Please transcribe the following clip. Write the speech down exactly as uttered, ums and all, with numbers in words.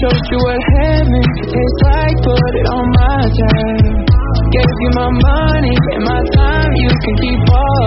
Showed you what heaven tastes like, put it on my tab. Gave you my money and my time, you can keep all